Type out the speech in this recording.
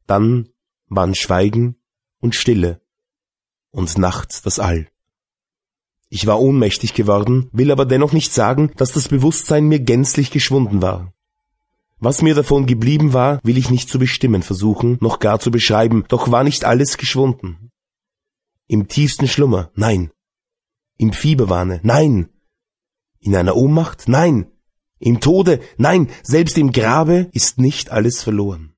Dann waren Schweigen und Stille und Nacht das All. Ich war ohnmächtig geworden, will aber dennoch nicht sagen, dass das Bewusstsein mir gänzlich geschwunden war. Was mir davon geblieben war, will ich nicht zu bestimmen versuchen, noch gar zu beschreiben, doch war nicht alles geschwunden. Im tiefsten Schlummer, nein. Im Fieberwahne, nein. In einer Ohnmacht, nein. Im Tode, nein. Selbst im Grabe ist nicht alles verloren.